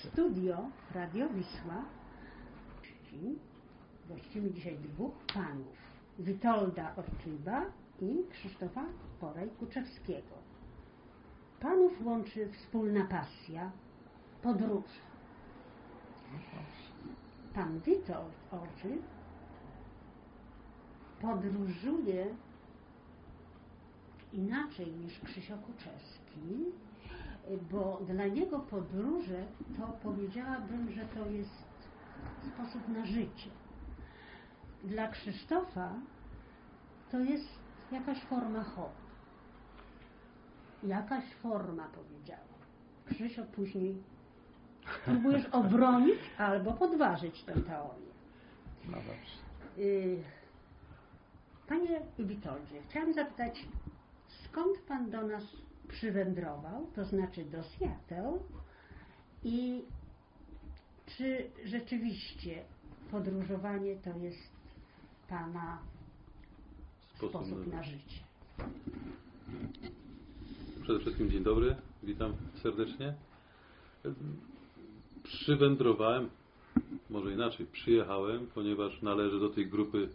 studio Radio Wisła gościmy dzisiaj dwóch panów, Witolda Orczyba i Krzysztofa Poraj-Kuczewskiego. Panów łączy wspólna pasja, podróże. Pan Witold Orczyb podróżuje inaczej niż Krzysio Kuczewski, bo dla niego podróże to powiedziałabym, że to jest sposób na życie. Dla Krzysztofa to jest jakaś forma hobby. Jakaś forma, powiedziałam. Krzysio, później próbujesz obronić albo podważyć tę teorię. No dobrze. Panie Witoldzie, chciałam zapytać, skąd pan do nas przywędrował, to znaczy do Seattle, i czy rzeczywiście podróżowanie to jest pana sposób na życie? Przede wszystkim dzień dobry, witam serdecznie. Przywędrowałem, może inaczej, przyjechałem, ponieważ należę do tej grupy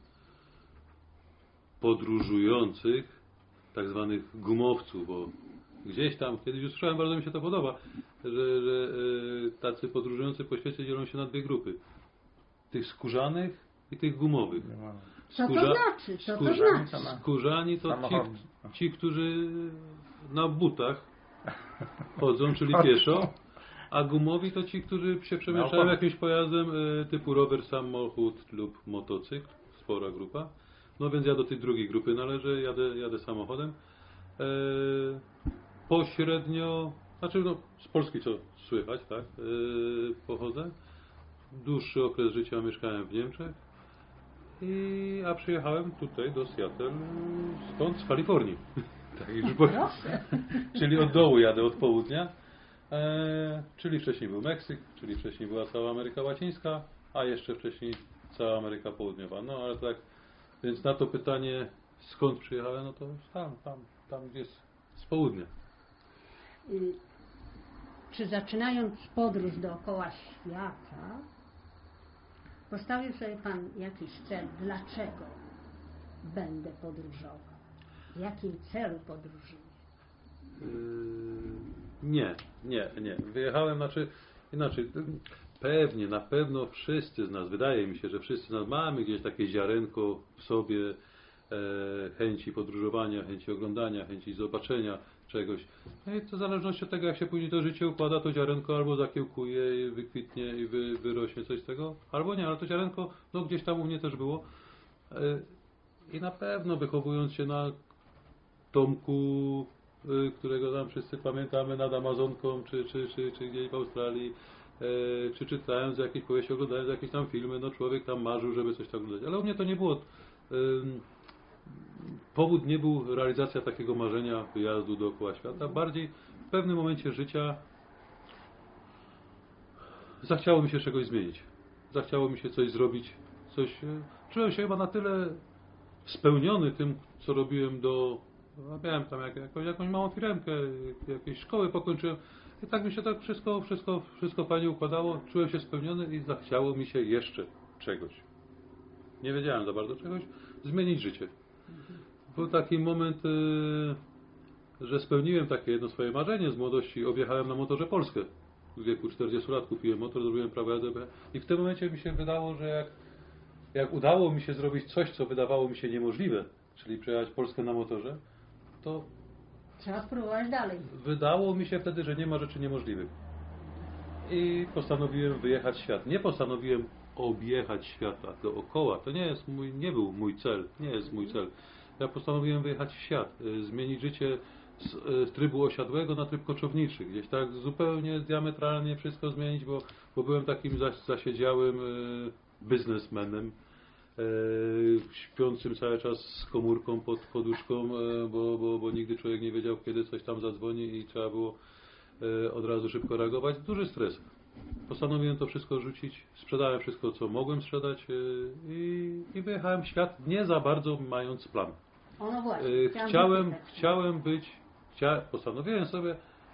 podróżujących, tak zwanych gumowców, bo gdzieś tam, kiedyś usłyszałem, bardzo mi się to podoba, że tacy podróżujący po świecie dzielą się na dwie grupy. Tych skórzanych i tych gumowych. Co to znaczy? Co to znaczy? Skórzani to ci, którzy na butach chodzą, czyli pieszo, a gumowi to ci, którzy się przemieszczają jakimś pojazdem typu rower, samochód lub motocykl. Spora grupa. No więc ja do tej drugiej grupy należę, jadę samochodem. Pośrednio, znaczy no, z Polski co słychać, tak, pochodzę. Dłuższy okres życia mieszkałem w Niemczech, a przyjechałem tutaj do Seattle, skąd? Z Kalifornii. Tak już powiem. Czyli od dołu jadę, od południa. Czyli wcześniej był Meksyk, czyli wcześniej była cała Ameryka Łacińska, a jeszcze wcześniej cała Ameryka Południowa. No ale tak, więc na to pytanie, skąd przyjechałem, no to tam gdzieś z południa. Czy zaczynając podróż dookoła świata, postawił sobie pan jakiś cel, dlaczego będę podróżował? W jakim celu podróżuję? Nie. Wyjechałem, inaczej, pewnie, na pewno wszyscy z nas, wydaje mi się, że wszyscy z nas mamy gdzieś takie ziarenko w sobie chęci podróżowania, chęci oglądania, chęci zobaczenia czegoś. No i to w zależności od tego, jak się później to życie układa, to ziarenko albo zakiełkuje i wykwitnie i wyrośnie coś z tego, albo nie, ale to ziarenko no, gdzieś tam u mnie też było. I na pewno wychowując się na Tomku, którego tam wszyscy pamiętamy, nad Amazonką, czy gdzieś w Australii, czy czytając jakieś powieści, oglądając jakieś tam filmy, no człowiek tam marzył, żeby coś tam oglądać. Ale u mnie to nie było. Powód nie był realizacja takiego marzenia wyjazdu dookoła świata. Bardziej w pewnym momencie życia zachciało mi się czegoś zmienić. Zachciało mi się coś zrobić. Czułem się chyba na tyle spełniony tym, co robiłem miałem tam jakąś małą firemkę, jakieś szkoły pokończyłem i tak mi się tak wszystko fajnie układało. Czułem się spełniony i zachciało mi się jeszcze czegoś. Nie wiedziałem za bardzo czegoś. Zmienić życie. Był taki moment, że spełniłem takie jedno swoje marzenie z młodości. Objechałem na motorze Polskę. W wieku 40 lat kupiłem motor, zrobiłem prawo jazdy. I w tym momencie mi się wydało, że jak udało mi się zrobić coś, co wydawało mi się niemożliwe, czyli przejechać Polskę na motorze, to trzeba spróbować dalej. Wydało mi się wtedy, że nie ma rzeczy niemożliwych. I postanowiłem wyjechać w świat. Nie postanowiłem objechać świata dookoła. To nie był mój cel. Nie jest mój cel. Ja postanowiłem wyjechać w świat. Zmienić życie z trybu osiadłego na tryb koczowniczy. Gdzieś tak zupełnie diametralnie wszystko zmienić, bo byłem takim zasiedziałym biznesmenem, śpiącym cały czas z komórką pod poduszką, bo nigdy człowiek nie wiedział, kiedy coś tam zadzwoni i trzeba było od razu szybko reagować. Duży stres. Postanowiłem to wszystko rzucić, sprzedałem wszystko, co mogłem sprzedać i wyjechałem w świat, nie za bardzo mając plan. No właśnie, postanowiłem sobie,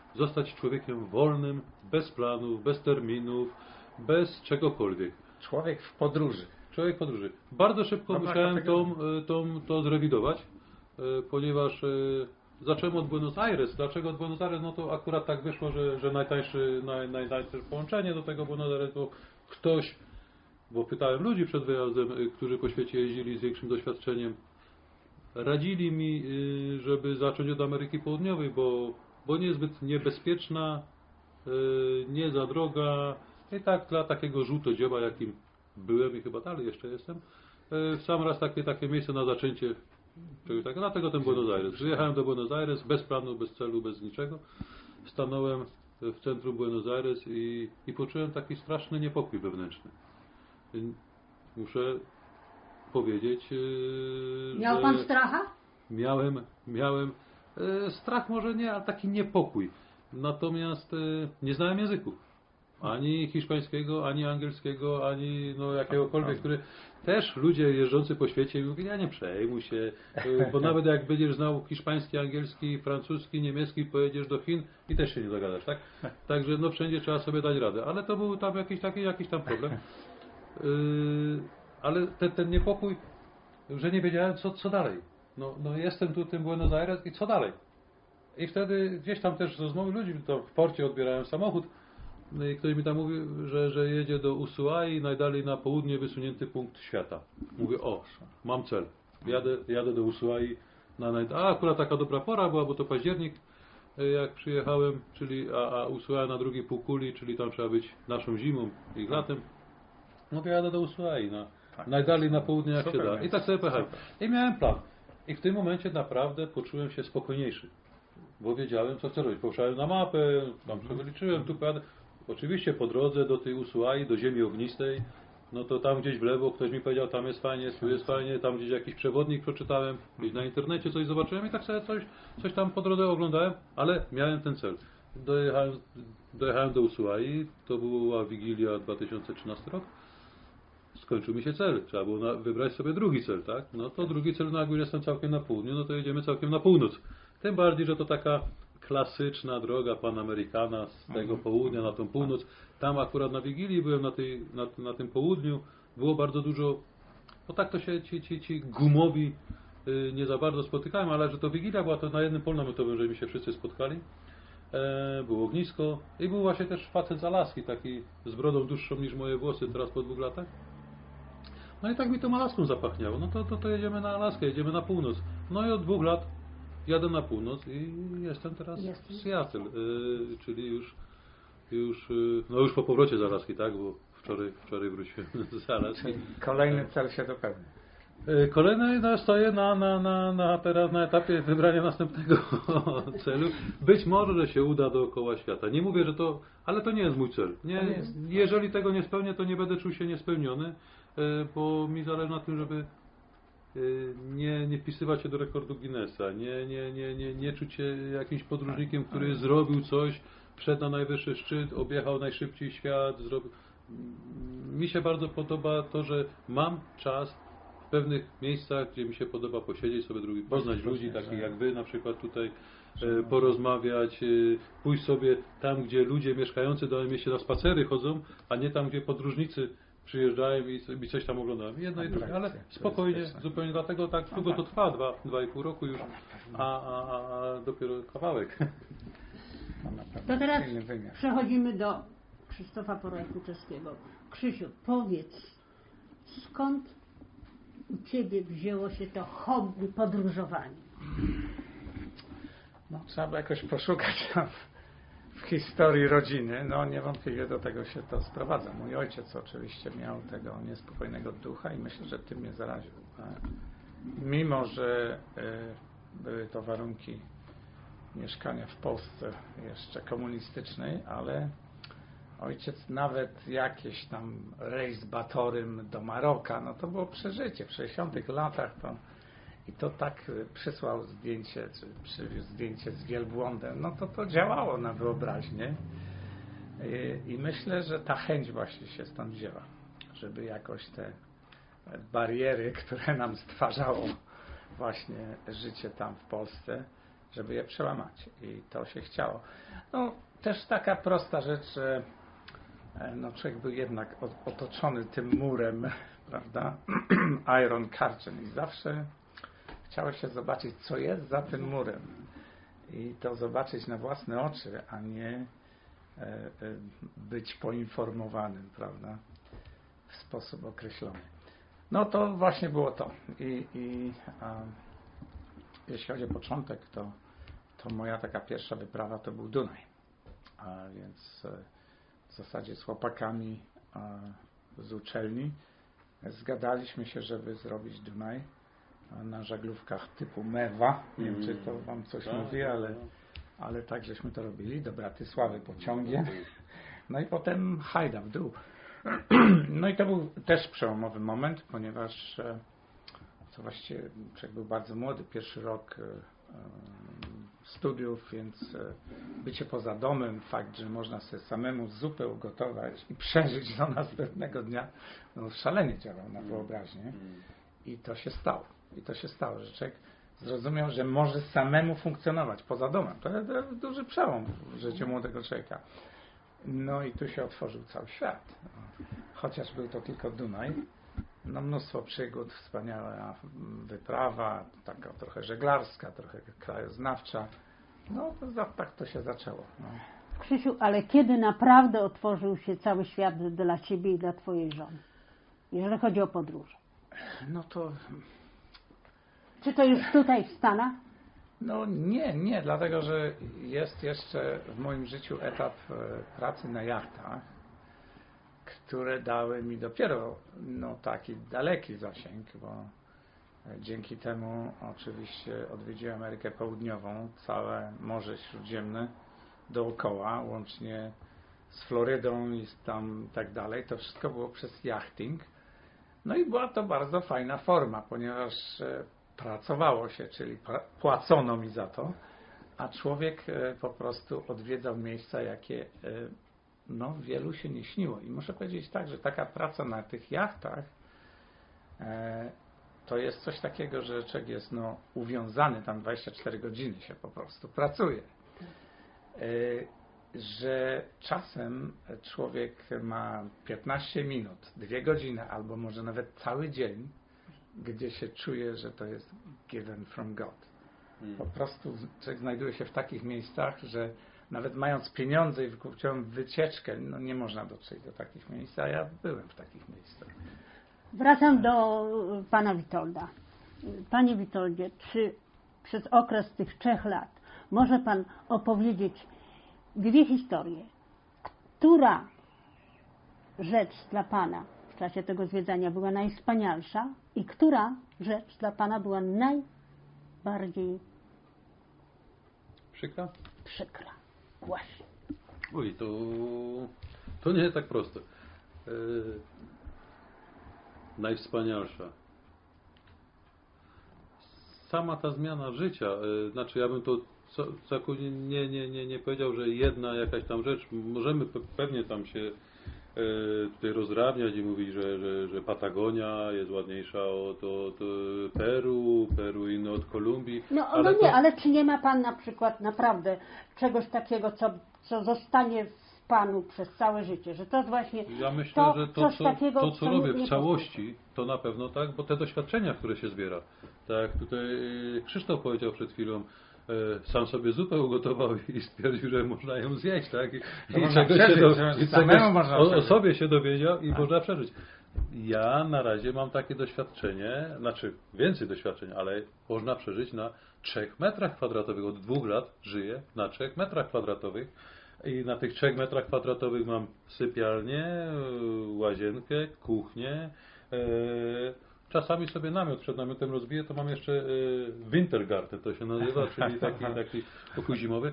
zostać człowiekiem wolnym, bez planów, bez terminów, bez czegokolwiek. Człowiek w podróży. Człowiek podróży. Bardzo szybko Dobra musiałem kategoria. to zrewidować, ponieważ zacząłem od Buenos Aires. Dlaczego od Buenos Aires? No to akurat tak wyszło, że najtańsze połączenie do tego Buenos Aires, bo ktoś, bo pytałem ludzi przed wyjazdem, którzy po świecie jeździli z większym doświadczeniem, radzili mi, żeby zacząć od Ameryki Południowej, bo niezbyt niebezpieczna, nie za droga i tak dla takiego żółtodzioba, jakim byłem i chyba dalej jeszcze jestem, w sam raz takie miejsce na zaczęcie czegoś takiego, dlatego ten Buenos Aires. Wyjechałem do Buenos Aires bez planu, bez celu, bez niczego. Stanąłem w centrum Buenos Aires i poczułem taki straszny niepokój wewnętrzny. Muszę powiedzieć, Miał że pan stracha? miałem strach może nie, ale taki niepokój. Natomiast nie znałem języków. Ani hiszpańskiego, ani angielskiego, ani no jakiegokolwiek, który też ludzie jeżdżący po świecie mówią, ja nie przejmuj się, bo nawet jak będziesz znał hiszpański, angielski, francuski, niemiecki, pojedziesz do Chin i też się nie dogadasz, tak? Także no wszędzie trzeba sobie dać radę, ale to był tam jakiś tam problem. Ale ten niepokój, że nie wiedziałem co dalej. No jestem tu w tym Buenos Aires i co dalej? I wtedy gdzieś tam też z rozmowy ludzi, to w porcie odbierałem samochód, no i ktoś mi tam mówił, że jedzie do Ushuai, najdalej na południe wysunięty punkt świata. Mówię, o, mam cel. Jadę do Ushuai. A akurat taka dobra pora była, bo to październik, jak przyjechałem, a Ushuaia na drugiej półkuli, czyli tam trzeba być naszą zimą i latem. Mówię, jadę do Ushuai, najdalej na południe jak się da. I tak sobie pojechałem. I miałem plan. I w tym momencie naprawdę poczułem się spokojniejszy. Bo wiedziałem, co chcę robić. Popatrzyłem na mapę, tam sobie liczyłem, tu pojadę. Oczywiście po drodze do tej Ushuai, do ziemi ognistej, no to tam gdzieś w lewo ktoś mi powiedział, tam jest fajnie, tu jest fajnie, tam gdzieś jakiś przewodnik przeczytałem, gdzieś na internecie coś zobaczyłem i tak sobie coś tam po drodze oglądałem, ale miałem ten cel. Dojechałem do Ushuai, to była Wigilia 2013 rok. Skończył mi się cel. Trzeba było wybrać sobie drugi cel, tak? No to drugi cel, no jak już jestem całkiem na południu, no to jedziemy całkiem na północ. Tym bardziej, że to taka klasyczna droga Panamericana z tego południa na tą północ. Tam akurat na Wigilii byłem na tym południu. Było bardzo dużo, no tak to się ci gumowi nie za bardzo spotykałem, ale że to Wigilia była to na jednym polu namiotowym, że mi się wszyscy spotkali. Było ognisko i był właśnie też facet z Alaski, taki z brodą dłuższą niż moje włosy teraz po 2 latach. No i tak mi tą Alaską zapachniało. No to jedziemy na Alaskę, jedziemy na północ. No i od 2 lat jadę na północ i jestem teraz w Seattle, czyli już po powrocie z Alaski, tak? Bo wczoraj wróciłem z Alaski. Czyli kolejny cel się dopełni. Kolejny stoję teraz na etapie wybrania następnego celu. Być może, że się uda dookoła świata. Nie mówię, że to, ale to nie jest mój cel. Nie, jeżeli tego nie spełnię, to nie będę czuł się niespełniony, bo mi zależy na tym, żeby nie wpisywać się do rekordu Guinnessa, nie czuć się jakimś podróżnikiem, który zrobił coś, wszedł na najwyższy szczyt, objechał najszybciej świat. Mi się bardzo podoba to, że mam czas w pewnych miejscach, gdzie mi się podoba posiedzieć sobie poznać ludzi, takich jak wy na przykład tutaj, porozmawiać, pójść sobie tam, gdzie ludzie mieszkający w danym mieście na spacery chodzą, a nie tam, gdzie podróżnicy przyjeżdżają i coś tam oglądają. Jedno i drugie, ale spokojnie, zupełnie dlatego tak długo to trwa, 2,5 roku już, a dopiero kawałek. To teraz przechodzimy do Krzysztofa Porajku-Czeskiego. Krzysiu, powiedz, skąd u Ciebie wzięło się to hobby podróżowania? No, trzeba by jakoś poszukać tam w historii rodziny. No niewątpliwie do tego się to sprowadza. Mój ojciec oczywiście miał tego niespokojnego ducha i myślę, że tym mnie zaraził. Mimo, że były to warunki mieszkania w Polsce jeszcze komunistycznej, ale ojciec nawet jakieś tam rejs batorym do Maroka, no to było przeżycie. W 60 latach i to tak przysłał zdjęcie, czy przywiózł zdjęcie z wielbłądem, no to działało na wyobraźnię. I myślę, że ta chęć właśnie się stąd wzięła, żeby jakoś te bariery, które nam stwarzało właśnie życie tam w Polsce, żeby je przełamać. I to się chciało. No, też taka prosta rzecz, że no, człowiek był jednak otoczony tym murem, prawda, Iron Curtain i zawsze chciało się zobaczyć, co jest za tym murem i to zobaczyć na własne oczy, a nie być poinformowanym, prawda, w sposób określony. No to właśnie było to. Jeśli chodzi o początek, to moja taka pierwsza wyprawa to był Dunaj. A więc w zasadzie z chłopakami z uczelni zgadaliśmy się, żeby zrobić Dunaj na żaglówkach typu Mewa. Nie wiem, czy to wam coś mówi, ale tak żeśmy to robili. Do Bratysławy pociągiem. No i potem hajda w dół. No i to był też przełomowy moment, ponieważ to właściwie człowiek był bardzo młody, pierwszy rok studiów, więc bycie poza domem, fakt, że można sobie samemu zupę ugotować i przeżyć do następnego dnia, no szalenie działał na wyobraźnię. I to się stało. Że człowiek zrozumiał, że może samemu funkcjonować poza domem. To jest duży przełom w życiu młodego człowieka. No i tu się otworzył cały świat. Chociaż był to tylko Dunaj. No mnóstwo przygód, wspaniała wyprawa, taka trochę żeglarska, trochę krajoznawcza. No tak to się zaczęło. No. Krzysiu, ale kiedy naprawdę otworzył się cały świat dla ciebie i dla twojej żony? Jeżeli chodzi o podróże. No to... Czy to już tutaj w Stanach? No nie, dlatego że jest jeszcze w moim życiu etap pracy na jachtach, które dały mi dopiero taki daleki zasięg, bo dzięki temu oczywiście odwiedziłem Amerykę Południową, całe Morze Śródziemne dookoła, łącznie z Florydą i tam tak dalej. To wszystko było przez yachting. No i była to bardzo fajna forma, ponieważ pracowało się, czyli płacono mi za to, a człowiek po prostu odwiedzał miejsca, jakie wielu się nie śniło. I muszę powiedzieć tak, że taka praca na tych jachtach to jest coś takiego, że człowiek jest uwiązany, tam 24 godziny się po prostu pracuje. Że czasem człowiek ma 15 minut, 2 godziny, albo może nawet cały dzień, gdzie się czuje, że to jest given from God. Po prostu człowiek znajduje się w takich miejscach, że nawet mając pieniądze i wykupiłem wycieczkę, nie można dotrzeć do takich miejsc, a ja byłem w takich miejscach. Wracam do pana Witolda. Panie Witoldzie, czy przez okres tych 3 lat może pan opowiedzieć 2 historie? Która rzecz dla pana w czasie tego zwiedzania była najwspanialsza i która rzecz dla pana była najbardziej przykra? Właśnie. Oj, to nie jest tak proste. Najwspanialsza. Sama ta zmiana życia, znaczy ja bym to nie powiedział, że jedna jakaś tam rzecz, możemy pewnie tam się tutaj rozdrabniać i mówić, że Patagonia jest ładniejsza od Peru inne od Kolumbii. Ale czy nie ma pan na przykład naprawdę czegoś takiego, co zostanie w panu przez całe życie, że to właśnie ja myślę, że to, co robię w całości, powtórzy. to na pewno tak, bo te doświadczenia, które się zbiera, tak jak tutaj Krzysztof powiedział przed chwilą, sam sobie zupę ugotował i stwierdził, że można ją zjeść, tak? I o sobie się dowiedział i można przeżyć. Ja na razie mam takie doświadczenie, znaczy więcej doświadczeń, ale można przeżyć na 3 metrach kwadratowych. Od 2 lat żyję na 3 metrach kwadratowych i na tych 3 metrach kwadratowych mam sypialnię, łazienkę, kuchnię, czasami sobie namiot przed namiotem rozbiję, to mam jeszcze Wintergarten, to się nazywa, czyli taki pokój zimowy.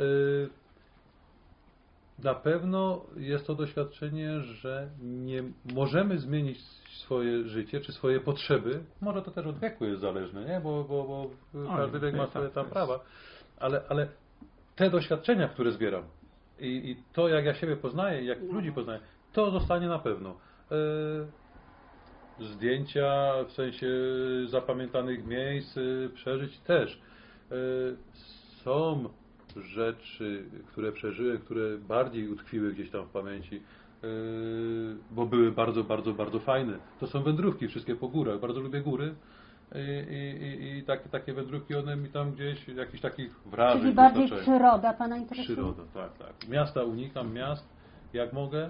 Na pewno jest to doświadczenie, że nie możemy zmienić swoje życie, czy swoje potrzeby. Może to też od wieku jest zależne, nie? Bo każdy wiek ma swoje tam prawa. Ale te doświadczenia, które zbieram i to, jak ja siebie poznaję, jak ludzi poznaję, to zostanie na pewno. Zdjęcia w sensie zapamiętanych miejsc, przeżyć też. są rzeczy, które przeżyłem, które bardziej utkwiły gdzieś tam w pamięci, bo były bardzo, bardzo, bardzo fajne. To są wędrówki wszystkie po górach. Bardzo lubię góry i takie wędrówki, one mi tam gdzieś jakichś takich wrażeń Czyli bardziej dostarczają. przyroda Pana interesuje? Przyroda, tak. Miasta unikam, miast jak mogę.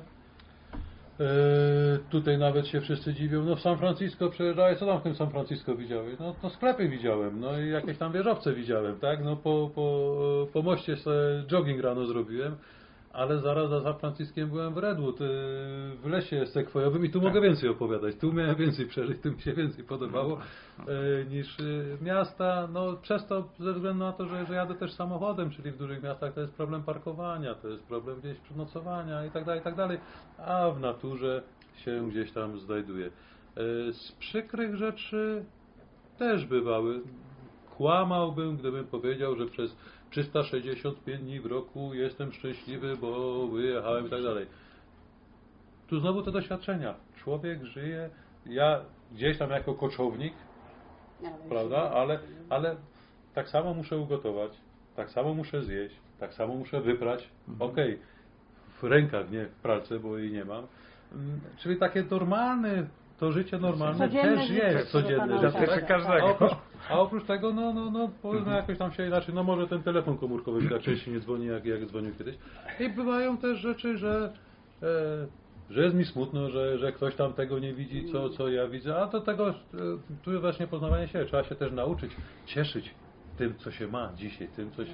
Tutaj nawet się wszyscy dziwią, no w San Francisco przejeżdżałeś, co tam w tym San Francisco widziałeś? No sklepy widziałem, no i jakieś tam wieżowce widziałem, tak? No po moście sobie jogging rano zrobiłem, ale zaraz za San Franciskiem byłem w Redwood, w lesie sekwojowym i tu mogę więcej opowiadać, tu miałem więcej przeżyć, tu mi się więcej podobało niż miasta, no przez to, ze względu na to, że jadę też samochodem, czyli w dużych miastach to jest problem parkowania, to jest problem gdzieś przenocowania i tak dalej, a w naturze się gdzieś tam znajduje. Z przykrych rzeczy też bywały. Kłamałbym, gdybym powiedział, że przez 365 dni w roku jestem szczęśliwy, bo wyjechałem i tak dalej. Tu znowu te doświadczenia. Człowiek żyje, ja gdzieś tam jako koczownik, prawda, ale tak samo muszę ugotować, tak samo muszę zjeść, tak samo muszę wyprać. Okej, w rękach, nie w pralce, bo jej nie mam. Czyli takie normalne, to życie normalne Codzienne też życie, jest codzienne które życie. Pana Dotyczy każdego. A oprócz tego, powiedzmy jakoś tam się inaczej, no może ten telefon komórkowy tak częściej nie dzwoni, jak dzwonił kiedyś. I bywają też rzeczy, że jest mi smutno, że ktoś tam tego nie widzi, co ja widzę, a do tego, tu jest właśnie poznawanie siebie, trzeba się też nauczyć cieszyć tym, co się ma dzisiaj,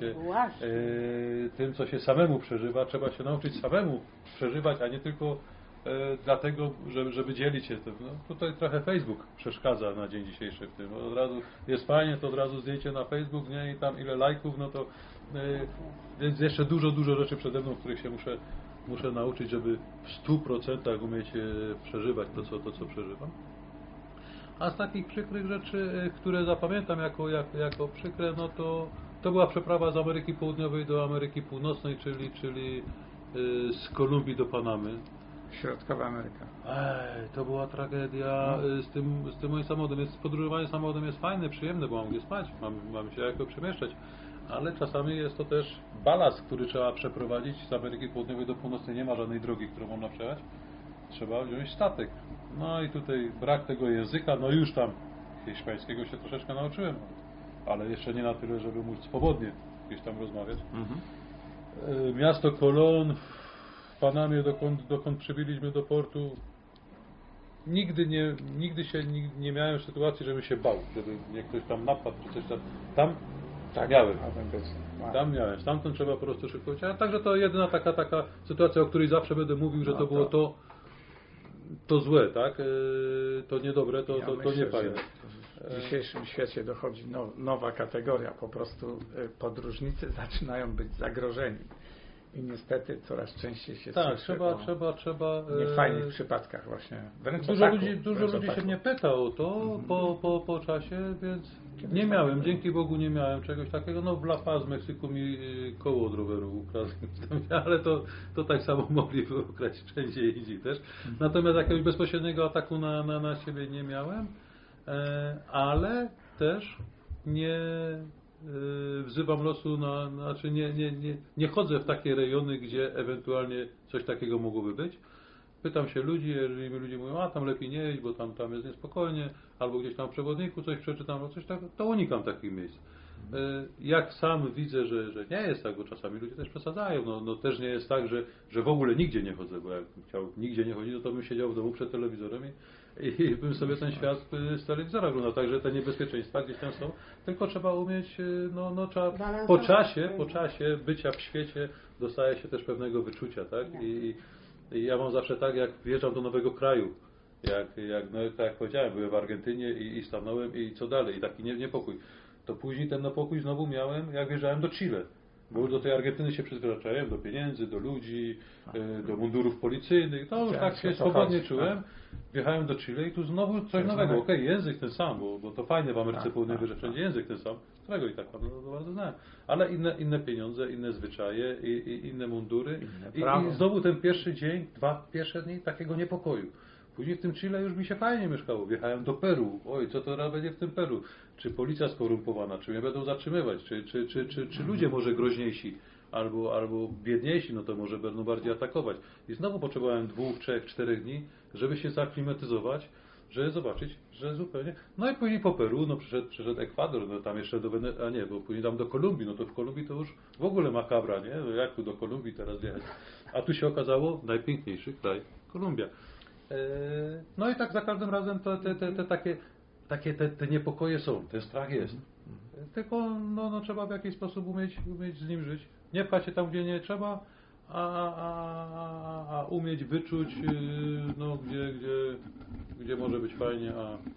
tym, co się samemu przeżywa, trzeba się nauczyć samemu przeżywać, a nie tylko dlatego, żeby dzielić się tym. No, tutaj trochę Facebook przeszkadza na dzień dzisiejszy w tym. Od razu jest fajnie, to od razu zdjęcie na Facebook, nie? I tam ile lajków, no to więc jeszcze dużo rzeczy przede mną, których się muszę nauczyć, żeby w 100% umieć przeżywać to, co przeżywam. A z takich przykrych rzeczy, które zapamiętam jako przykre, no to była przeprawa z Ameryki Południowej do Ameryki Północnej, czyli z Kolumbii do Panamy. Środkowa Ameryka. To była tragedia z tym moim samochodem. Podróżowanie samochodem jest fajne, przyjemne, bo mam gdzie spać, mam się jako przemieszczać, ale czasami jest to też balast, który trzeba przeprowadzić z Ameryki Południowej do Północnej. Nie ma żadnej drogi, którą można przejechać. Trzeba wziąć statek. No i tutaj brak tego języka, no już tam hiszpańskiego się troszeczkę nauczyłem, ale jeszcze nie na tyle, żeby móc swobodnie gdzieś tam rozmawiać. Miasto Colón w Panamie, dokąd przybyliśmy do portu, nigdy nie miałem sytuacji, żebym się bał, żeby mnie ktoś tam napadł, czy coś tam. Tam miałem. Tam miałem. Stamtąd trzeba po prostu szybko uciec. A także to jedyna taka sytuacja, o której zawsze będę mówił, że to było to złe, tak? To niedobre, to niefajne. W dzisiejszym świecie dochodzi nowa kategoria. Po prostu podróżnicy zaczynają być zagrożeni. I niestety coraz częściej się słyszy trzeba w niefajnych przypadkach właśnie. Dużo ludzi się mnie pyta o to po czasie, więc nie miałem, dzięki Bogu nie miałem czegoś takiego. No w La Paz w Meksyku mi koło od roweru ukradli, ale to tak samo mogli ukraść wszędzie indziej też. Natomiast jakiegoś bezpośredniego ataku na siebie nie miałem, ale też nie wzywam losu, znaczy nie chodzę w takie rejony, gdzie ewentualnie coś takiego mogłoby być. Pytam się ludzi, jeżeli mi ludzie mówią, a tam lepiej nie iść, bo tam jest niespokojnie, albo gdzieś tam w przewodniku coś przeczytam, albo coś tak, to unikam takich miejsc. Jak sam widzę, że nie jest tak, bo czasami ludzie też przesadzają, no też nie jest tak, że w ogóle nigdzie nie chodzę, bo jakbym chciał nigdzie nie chodzić, no to bym siedział w domu przed telewizorem i bym sobie ten świat z telewizora oglądał, także te niebezpieczeństwa gdzieś tam są, tylko trzeba umieć, trzeba po czasie bycia w świecie dostaje się też pewnego wyczucia, tak? I ja mam zawsze tak, jak wjeżdżam do nowego kraju, tak jak powiedziałem, byłem w Argentynie i stanąłem i co dalej, i taki niepokój. To później ten niepokój znowu miałem, jak wjeżdżałem do Chile. Bo już do tej Argentyny się przyzwyczaiłem, do pieniędzy, do ludzi, do mundurów policyjnych. To już tak się swobodnie czułem. Wjechałem do Chile i tu znowu coś nowego. Okej, język ten sam, bo to fajne w Ameryce Południowej, że wszędzie język ten sam. Którego i tak bardzo znałem. Ale inne pieniądze, inne zwyczaje, i inne mundury. I znowu ten pierwszy dzień, 2 pierwsze dni takiego niepokoju. Później w tym Chile już mi się fajnie mieszkało. Wjechałem do Peru. Oj, co to teraz będzie w tym Peru? Czy policja skorumpowana? Czy mnie będą zatrzymywać? Czy ludzie może groźniejsi? Albo biedniejsi, no to może będą bardziej atakować. I znowu potrzebowałem 2, 3, 4 dni, żeby się zaaklimatyzować, żeby zobaczyć, że zupełnie... No i później po Peru, no przyszedł Ekwador, no tam jeszcze a nie, bo później tam do Kolumbii, no to w Kolumbii to już w ogóle makabra, nie? No jak tu do Kolumbii teraz jechać? A tu się okazało najpiękniejszy kraj, Kolumbia. No i tak za każdym razem te niepokoje są, ten strach jest. Tylko no, trzeba w jakiś sposób umieć z nim żyć. Nie pchać się tam, gdzie nie trzeba, a umieć wyczuć, no, gdzie może być fajnie,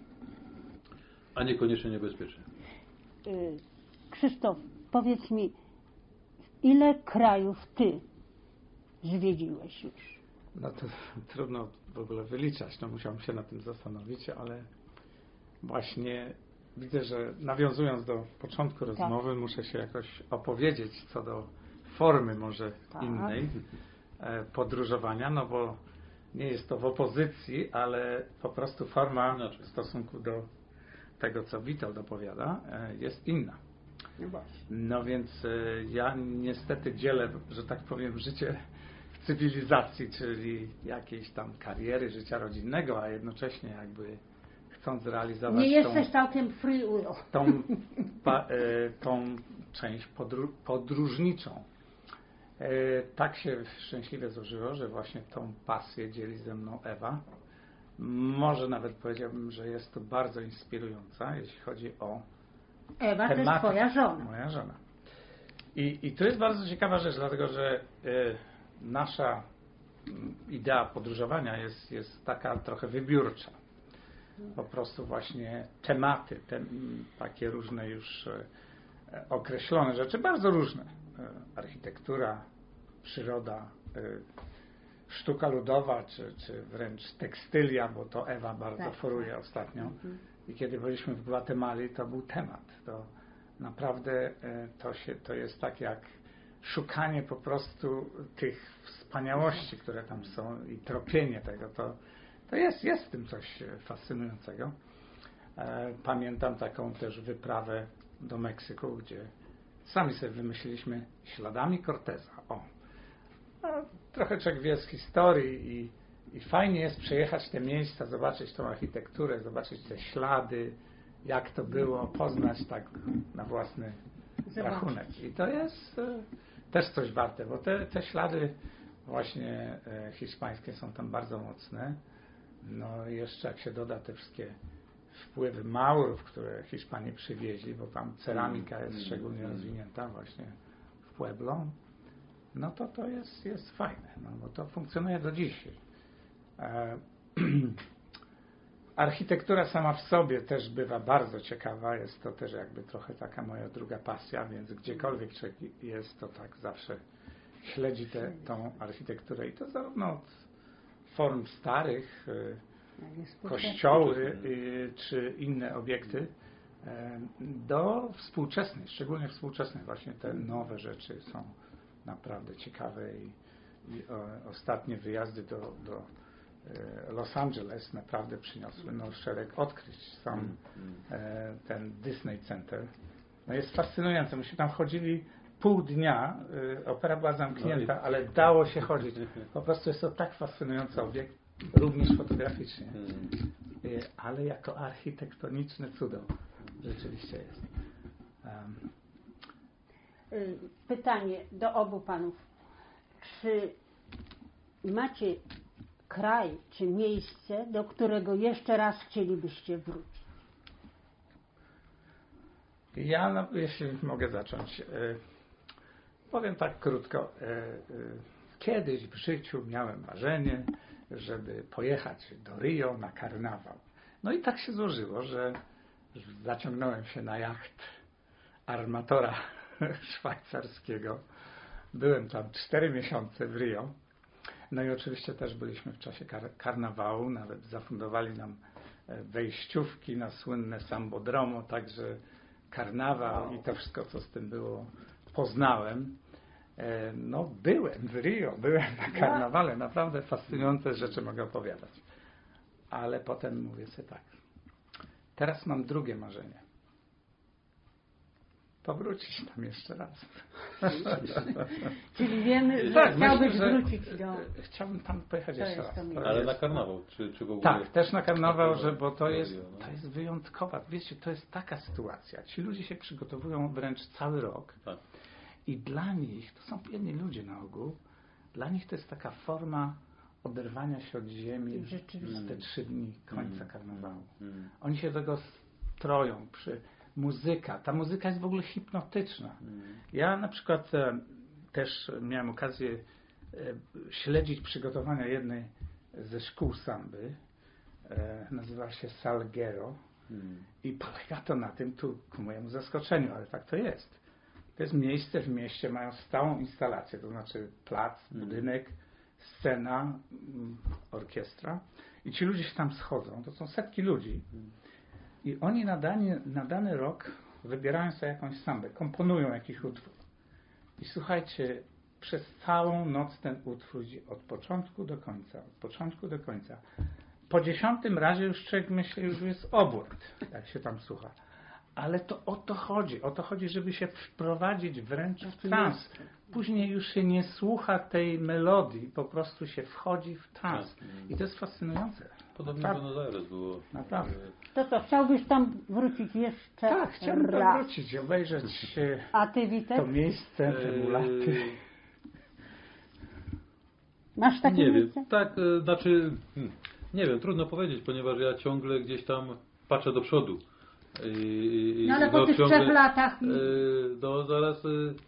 a niekoniecznie niebezpiecznie. Krzysztof, powiedz mi, ile krajów ty zwiedziłeś już? No to trudno w ogóle wyliczać, no musiałem się nad tym zastanowić, ale właśnie widzę, że nawiązując do początku rozmowy, muszę się jakoś opowiedzieć co do formy może innej podróżowania, no bo nie jest to w opozycji, ale po prostu forma w stosunku do tego, co Witold opowiada, jest inna. No więc ja niestety dzielę, że tak powiem, życie w cywilizacji, czyli jakiejś tam kariery, życia rodzinnego, a jednocześnie jakby chcąc zrealizować nie jesteś całkiem free will. tą część podróżniczą. Tak się szczęśliwie złożyło, że właśnie tą pasję dzieli ze mną Ewa. Może nawet powiedziałbym, że jest to bardzo inspirująca, jeśli chodzi o Ewa tematy. to jest twoja żona. Moja żona. I to jest bardzo ciekawa rzecz, dlatego że nasza idea podróżowania jest taka trochę wybiórcza. Po prostu właśnie tematy, takie różne już określone rzeczy, bardzo różne. Architektura, przyroda, sztuka ludowa, czy wręcz tekstylia, bo to Ewa bardzo foruje ostatnio. I kiedy byliśmy w Gwatemali, to był temat. To naprawdę to jest tak jak szukanie po prostu tych wspaniałości, które tam są i tropienie tego. To jest w tym coś fascynującego. Pamiętam taką też wyprawę do Meksyku, gdzie sami sobie wymyśliliśmy śladami Corteza. Trochę człowiek wie z historii i fajnie jest przejechać te miejsca, zobaczyć tą architekturę, zobaczyć te ślady, jak to było, poznać tak na własny rachunek. I to jest też coś warte, bo te ślady właśnie hiszpańskie są tam bardzo mocne. No i jeszcze jak się doda te wszystkie wpływy Maurów, które Hiszpanie przywieźli, bo tam ceramika jest szczególnie rozwinięta właśnie w Pueblo, no to jest fajne, no bo to funkcjonuje do dzisiaj. Architektura sama w sobie też bywa bardzo ciekawa, jest to też jakby trochę taka moja druga pasja, więc gdziekolwiek człowiek jest, to tak zawsze śledzi tą architekturę i to zarówno od form starych, kościoły czy inne obiekty, do współczesnych, szczególnie współczesnych. Właśnie te nowe rzeczy są naprawdę ciekawe i ostatnie wyjazdy do Los Angeles naprawdę przyniosły szereg odkryć. Sam ten Disney Center jest fascynujący. Myśmy tam chodzili pół dnia, opera była zamknięta, ale dało się chodzić. Po prostu jest to tak fascynujący obiekt, również fotograficznie, ale jako architektoniczne cudo rzeczywiście jest. Pytanie do obu panów. Czy macie kraj czy miejsce, do którego jeszcze raz chcielibyście wrócić? Ja, jeśli mogę zacząć, powiem tak krótko. Kiedyś w życiu miałem marzenie, żeby pojechać do Rio na karnawał. No i tak się złożyło, że zaciągnąłem się na jacht armatora szwajcarskiego. Byłem tam 4 miesiące w Rio. No i oczywiście też byliśmy w czasie karnawału, nawet zafundowali nam wejściówki na słynne Sambodromo, także karnawał i to wszystko, co z tym było, poznałem. No byłem w Rio, byłem na karnawale, naprawdę fascynujące rzeczy mogę opowiadać. ale potem mówię sobie tak. Teraz mam drugie marzenie. Powrócić tam jeszcze raz. Czyli wiemy, że Tak, chciałbyś myślę, że wrócić do... Chciałbym tam pojechać To jeszcze jest raz. to miejsce. Ale na karnawał, czy w ogóle? Tak, też na karnawał, bo to Serio, jest no. wyjątkowa. Wiecie, to jest taka sytuacja. Ci ludzie się przygotowują wręcz cały rok Tak. i dla nich, to są biedni ludzie na ogół, dla nich to jest taka forma oderwania się od ziemi Rzeczywiście. na te 3 dni końca karnawału. Mm. Oni się do tego stroją. Ta muzyka jest w ogóle hipnotyczna. Ja na przykład też miałem okazję śledzić przygotowania jednej ze szkół samby. Nazywa się Salguero. I polega to na tym, tu ku mojemu zaskoczeniu, ale tak to jest. To jest miejsce w mieście, mają stałą instalację, to znaczy plac, budynek, scena, orkiestra i ci ludzie się tam schodzą, to są setki ludzi i oni na dany rok wybierają sobie jakąś sambę, komponują jakiś utwór i słuchajcie, przez całą noc ten utwór idzie od początku do końca. Po 10 razie już człowiek myśli, już jest obłęd, jak się tam słucha. Ale to o to chodzi, żeby się wprowadzić wręcz w trans. Później już się nie słucha tej melodii, po prostu się wchodzi w trans. I to jest fascynujące. Podobnie w Buenos Aires było. Naprawdę. To co, chciałbyś tam wrócić jeszcze Tak, chciałbym tam raz? wrócić, obejrzeć A ty, Witek? to miejsce, te mulaty. Masz takie Nie wiem, miejsce? tak, nie wiem, trudno powiedzieć, ponieważ ja ciągle gdzieś tam patrzę do przodu. No ale po tych 3 latach... No zaraz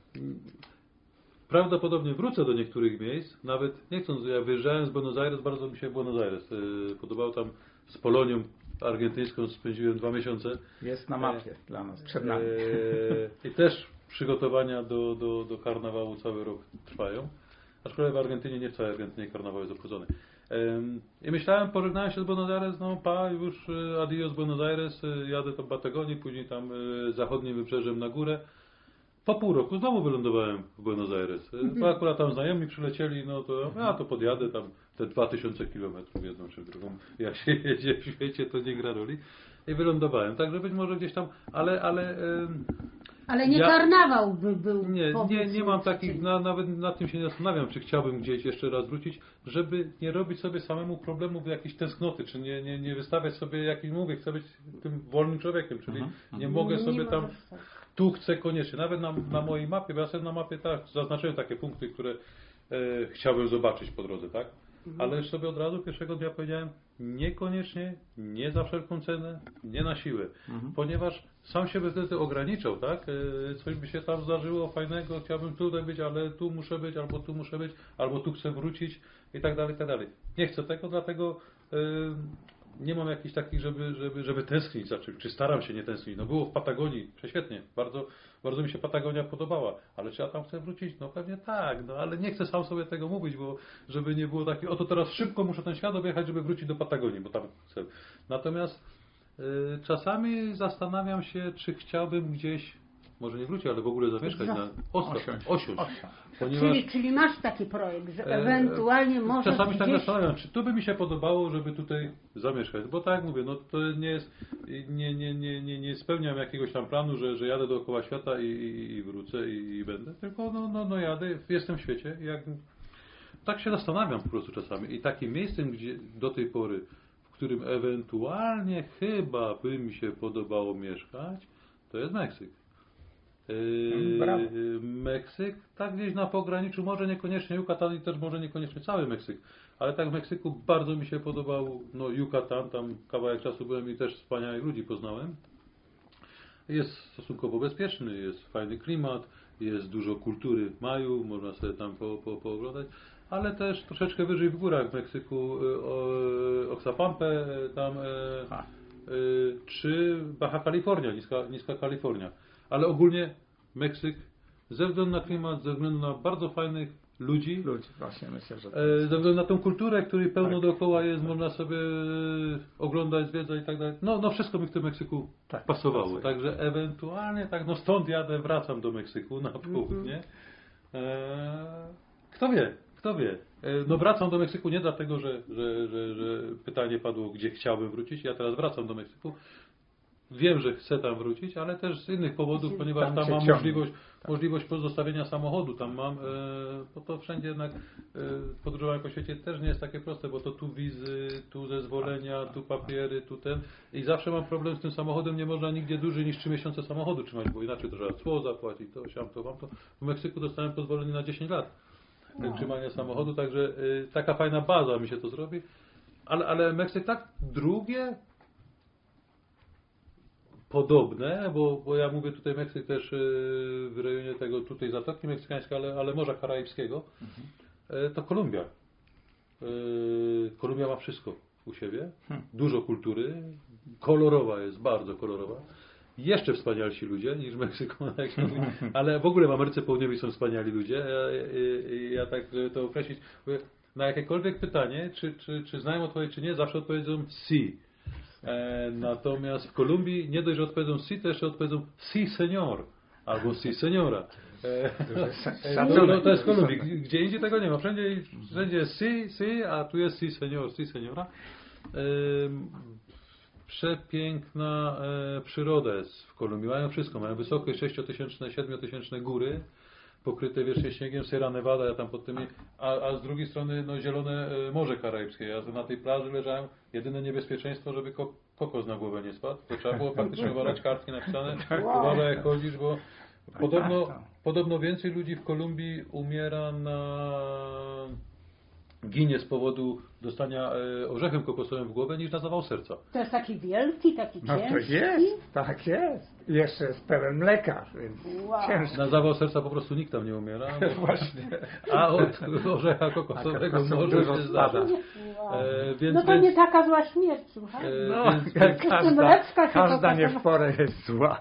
prawdopodobnie wrócę do niektórych miejsc, nawet nie chcąc, ja wyjeżdżałem z Buenos Aires, bardzo mi się Buenos Aires podobało, tam z Polonią argentyńską spędziłem 2 miesiące. Jest na mapie dla nas, przed nami. I też przygotowania do karnawału cały rok trwają. Aczkolwiek w Argentynie, nie w całej Argentynie karnawał jest obchodzony. I myślałem, pożegnałem się z Buenos Aires, no już adios Buenos Aires, jadę do Patagonii, później tam zachodnim wybrzeżem na górę. Po pół roku znowu wylądowałem w Buenos Aires. Bo akurat tam znajomi przylecieli, no to ja to podjadę tam te 2000 kilometrów jedną czy drugą. Jak się jedzie w świecie, to nie gra roli. I wylądowałem. Także być może gdzieś tam, Ale nie karnawał by był. Nie mam takich, nawet nad tym się nie zastanawiam, czy chciałbym gdzieś jeszcze raz wrócić, żeby nie robić sobie samemu problemów jakiejś tęsknoty, czy nie wystawiać sobie jakiejś, mówię, chcę być tym wolnym człowiekiem, czyli nie mogę sobie tam, tu chcę koniecznie, nawet na mojej mapie, bo ja sobie na mapie tak zaznaczyłem takie punkty, które chciałbym zobaczyć po drodze, tak? Ale już sobie od razu pierwszego dnia powiedziałem, niekoniecznie, nie za wszelką cenę, nie na siłę. Ponieważ sam siebie wtedy ograniczał, tak? Coś by się tam zdarzyło fajnego, chciałbym tutaj być, ale tu muszę być, albo tu chcę wrócić i tak dalej, i tak dalej. Nie chcę tego, dlatego nie mam jakichś takich, żeby tęsknić za czymś, czy staram się nie tęsknić. No było w Patagonii, prześwietnie, bardzo mi się Patagonia podobała, ale czy ja tam chcę wrócić? No pewnie tak, no ale nie chcę sam sobie tego mówić, bo żeby nie było takie, oto teraz szybko muszę ten świat objechać, żeby wrócić do Patagonii, bo tam chcę. Natomiast czasami zastanawiam się, czy chciałbym gdzieś, może nie wrócić, ale w ogóle zamieszkać na osiąść. Ponieważ Czyli masz taki projekt, że ewentualnie może czasami tak gdzieś... zastanawiam, czy to by mi się podobało, żeby tutaj zamieszkać. Bo tak jak mówię, no to nie jest, nie spełniam jakiegoś tam planu, że jadę dookoła świata i wrócę i będę, tylko no jadę, jestem w świecie. Tak się zastanawiam po prostu czasami. I takim miejscem, gdzie do tej pory, w którym ewentualnie chyba by mi się podobało mieszkać, to jest Meksyk. Brawo. Meksyk, tak gdzieś na pograniczu, może niekoniecznie Yucatan i też może niekoniecznie cały Meksyk, ale tak w Meksyku bardzo mi się podobał Yucatan, tam kawałek czasu byłem i też wspaniałych ludzi poznałem. Jest stosunkowo bezpieczny, jest fajny klimat, jest dużo kultury maju, można sobie tam pooglądać, ale też troszeczkę wyżej w górach w Meksyku Oxapampe, tam czy Baja California, niska Kalifornia. Ale ogólnie Meksyk, ze względu na klimat, ze względu na bardzo fajnych ludzi, Właśnie myślę, że ze względu na tą kulturę, której pełno dookoła jest, można sobie oglądać, zwiedzać i tak dalej. No wszystko mi w tym Meksyku pasowało. pasuje. Także ewentualnie stąd jadę, wracam do Meksyku na południe. Kto wie? No wracam do Meksyku nie dlatego, że pytanie padło, gdzie chciałbym wrócić. Ja teraz wracam do Meksyku. Wiem, że chcę tam wrócić, ale też z innych powodów, ponieważ tam mam możliwość pozostawienia samochodu. Tam mam, bo to wszędzie jednak podróżowanie po świecie też nie jest takie proste, bo to tu wizy, tu zezwolenia, tu papiery, tu ten. I zawsze mam problem z tym samochodem. Nie można nigdzie dłużej niż 3 miesiące samochodu trzymać, bo inaczej to trzeba cło zapłacić, to siam, to wam to. W Meksyku dostałem pozwolenie na 10 lat trzymania samochodu, także taka fajna baza mi się to zrobi. Ale Meksyk tak drugie podobne, bo ja mówię tutaj Meksyk też w rejonie tego tutaj Zatoki Meksykańskiej, ale Morza Karaibskiego, to Kolumbia. Kolumbia ma wszystko u siebie, dużo kultury, kolorowa jest, bardzo kolorowa. Jeszcze wspanialsi ludzie niż w Meksyku, jak się mówi, ale w ogóle w Ameryce Południowej są wspaniali ludzie. Ja tak to określić, na jakiekolwiek pytanie, czy znają odpowiedź, czy nie, zawsze odpowiedzą si. Natomiast w Kolumbii nie dość, że odpowiedzą si, to jeszcze odpowiedzą si señor albo si señora. To jest w Kolumbii. Gdzie indziej tego nie ma. Wszędzie jest si, a tu jest si señor, si señora. Przepiękna przyroda jest w Kolumbii. Mają wszystko. Mają wysokie 6-tysięczne, 7-tysięczne góry pokryte wiecznie śniegiem, Sierra Nevada, ja tam pod tymi, a z drugiej strony no, zielone Morze Karaibskie. Ja na tej plaży leżałem, jedyne niebezpieczeństwo, żeby kokos na głowę nie spadł. To trzeba było faktycznie uważać, kartki napisane, uważaj jak chodzisz, bo podobno więcej ludzi w Kolumbii umiera ginie z powodu dostania orzechem kokosowym w głowę niż na zawał serca. To jest taki wielki, taki ciężki? No to jest, tak jest. I jeszcze jest pełen mleka, więc ciężki. Na zawał serca po prostu nikt tam nie umiera. Właśnie. A od orzecha kokosowego może się zdarza. No to nie taka zła śmierć, słuchaj. Każda nie w porę jest zła.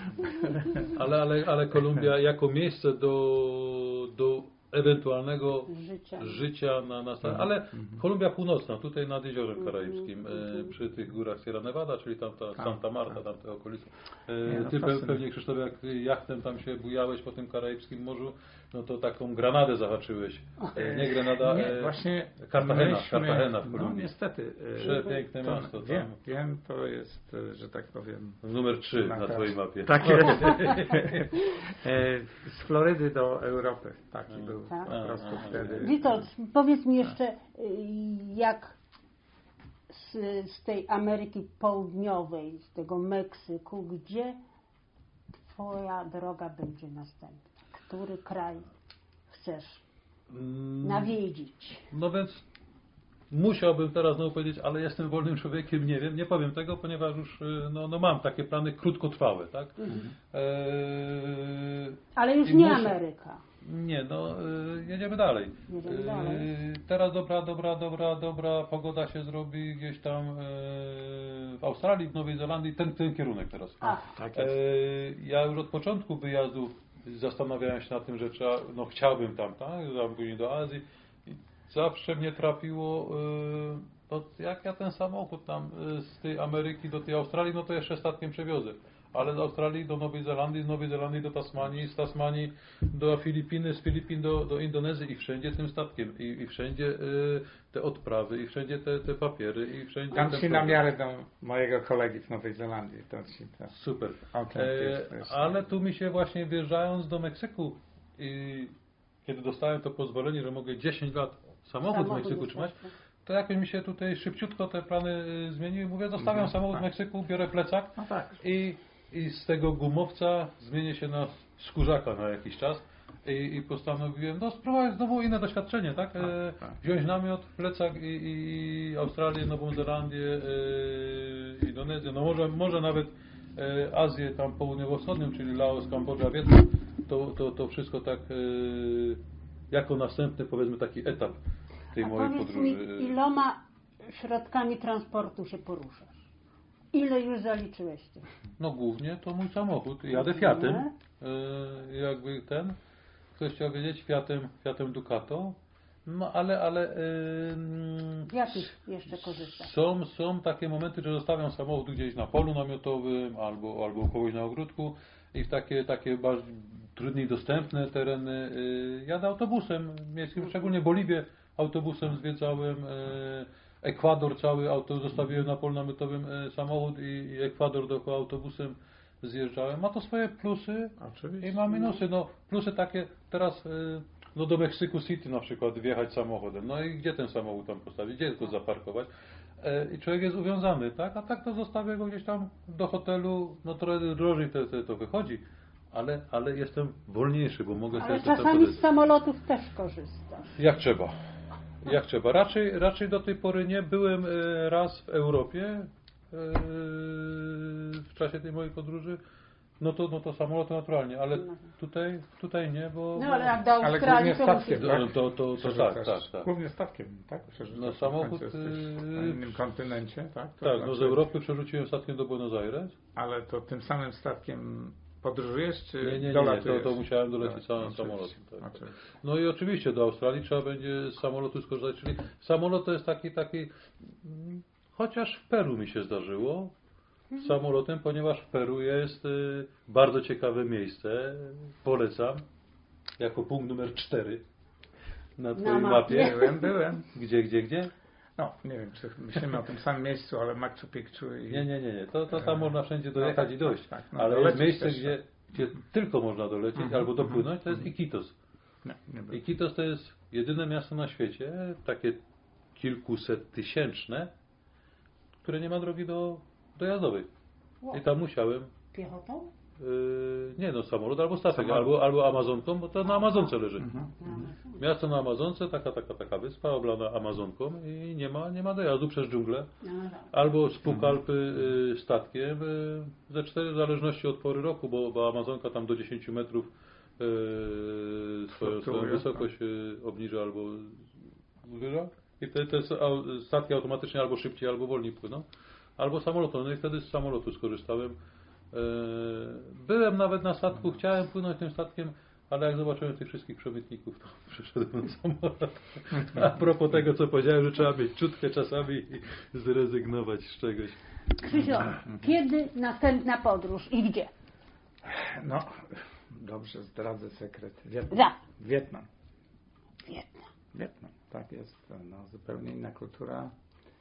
Ale Kolumbia jako miejsce do ewentualnego życia na stanie. Ale Kolumbia Północna, tutaj nad Jeziorem Karaibskim, przy tych górach Sierra Nevada, czyli tamta Santa Marta, tamte okolice. Ty pewnie, Krzysztof, jak jachtem tam się bujałeś po tym Karaibskim Morzu, no to taką Granadę zahaczyłeś. Nie Grenada, właśnie Cartagena w Kolumbii. No niestety. Przepiękne miasto. Wiem, to jest, że tak powiem... Numer 3 na twojej mapie. Tak jest. Z Florydy do Europy. Taki był po prostu wtedy. Witold, powiedz mi jeszcze, jak z tej Ameryki Południowej, z tego Meksyku, gdzie twoja droga będzie następna? Który kraj chcesz nawiedzić? No więc musiałbym teraz znowu powiedzieć, ale jestem wolnym człowiekiem, nie wiem, nie powiem tego, ponieważ już no mam takie plany krótkotrwałe, tak? Ale już nie Ameryka. Nie, jedziemy dalej. Teraz dobra pogoda się zrobi gdzieś tam w Australii, w Nowej Zelandii, ten kierunek teraz. Tak jest. Ja już od początku wyjazdu zastanawiałem się nad tym, że chciałbym tam, później do Azji. I zawsze mnie trafiło, jak ja ten samochód tam z tej Ameryki do tej Australii, no to jeszcze statkiem przewiozę. Ale z Australii do Nowej Zelandii, z Nowej Zelandii do Tasmanii, z Tasmanii do Filipiny, z Filipin do Indonezji i wszędzie tym statkiem. I wszędzie te odprawy, i wszędzie te papiery, i wszędzie... Dam ci na miarę do mojego kolegi w Nowej Zelandii. Super. Ale tu mi się właśnie wjeżdżając do Meksyku, kiedy dostałem to pozwolenie, że mogę 10 lat samochód w Meksyku trzymać, to jakoś mi się tutaj szybciutko te plany zmieniły. Mówię, zostawiam samochód w Meksyku, biorę plecak i z tego gumowca zmienię się na skórzaka na jakiś czas i postanowiłem spróbować znowu inne doświadczenie, tak? Wziąć namiot, plecak i Australię, Nową Zelandię, Indonezję, no może nawet Azję tam południowo-wschodnią, czyli Laos, Kambodża, Wietnam, to wszystko tak jako następny, powiedzmy, taki etap tej mojej podróży. Mi, iloma środkami transportu się poruszasz? Ile już zaliczyłeś ty? No głównie to mój samochód. Jadę Fiatem. Jakby ktoś chciał wiedzieć, Fiatem Ducato. No ale jakich jeszcze korzystasz? Są takie momenty, że zostawiam samochód gdzieś na polu namiotowym albo u kogoś na ogródku i w takie bardziej trudniej dostępne tereny jadę autobusem miejskim, szczególnie Boliwię autobusem zwiedzałem, Ekwador cały, zostawiłem na polu namytowym samochód i Ekwador dookoła autobusem zjeżdżałem. Ma to swoje plusy Oczywiście. i ma minusy. No, plusy takie teraz no do Mexico City na przykład wjechać samochodem. No i gdzie ten samochód tam postawić, gdzie go zaparkować? I człowiek jest uwiązany, tak? A tak to zostawię go gdzieś tam do hotelu, no trochę drożej to wychodzi, ale jestem wolniejszy, bo mogę Ale sobie to tam czasami podejść. z samolotów też korzystasz. Jak trzeba. Jak trzeba. Raczej do tej pory nie. Byłem raz w Europie w czasie tej mojej podróży. No to samolot naturalnie, ale tutaj nie, bo... No ale jak do Ale Australii głównie to statkiem, musisz... To tak. Głównie statkiem, tak? Przerzucasz, No, samochód, w końcu jesteś na innym kontynencie, tak? To Tak, no z Europy przerzuciłem statkiem do Buenos Aires. Ale to tym samym statkiem podróżujesz, czy Nie, dolatujesz? to musiałem dolecieć samym oczywiście, samolotem. Tak. oczywiście. No i oczywiście do Australii trzeba będzie z samolotu skorzystać, czyli samolot to jest taki chociaż w Peru mi się zdarzyło z samolotem, ponieważ w Peru jest bardzo ciekawe miejsce, polecam, jako punkt numer 4 na twojej mapie. Byłem. Gdzie? No, nie wiem, czy myślimy o tym samym miejscu, ale Machu Picchu i... Nie. To tam można wszędzie dojechać tak, i dojść. tak, no, ale jest dolecieć miejsce, też, gdzie tylko można dolecieć albo dopłynąć, to jest Iquitos. Nie byłem. Iquitos to jest jedyne miasto na świecie, takie kilkusettysięczne, które nie ma drogi dojazdowej. I tam musiałem, Piechotą? nie no, samolot albo statek, Samolot. albo Amazonką, bo to na Amazonce leży. Mhm. Miasto na Amazonce, taka wyspa oblana Amazonką i nie ma dojazdu przez dżunglę. No, tak. Albo z Półkalpy statkiem, ze 4 w zależności od pory roku, bo Amazonka tam do 10 metrów swoją wysokość obniża albo zwyża. I te statki automatycznie albo szybciej, albo wolniej płyną. Albo samolotem. No i wtedy z samolotu skorzystałem. Byłem nawet na statku, chciałem płynąć tym statkiem, ale jak zobaczyłem tych wszystkich przemytników, to przeszedłem na samolot. A propos tego, co powiedziałem, że trzeba mieć czutkę czasami i zrezygnować z czegoś. Krzysiu, kiedy następna podróż i gdzie? No, dobrze, zdradzę sekret. Wietnam. Wietnam. Wietnam, tak jest. No, zupełnie inna kultura,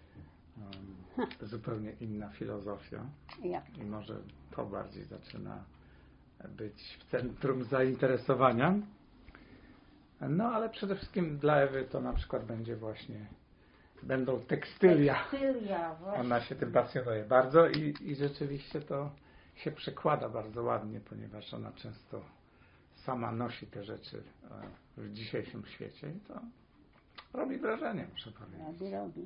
zupełnie inna filozofia. Ja. I może to bardziej zaczyna być w centrum zainteresowania. No, ale przede wszystkim dla Ewy to na przykład będą tekstylia. Tekstylia, właśnie. Ona się tym pasjonuje bardzo i rzeczywiście to się przekłada bardzo ładnie, ponieważ ona często sama nosi te rzeczy w dzisiejszym świecie i to robi wrażenie, muszę powiedzieć. Robi.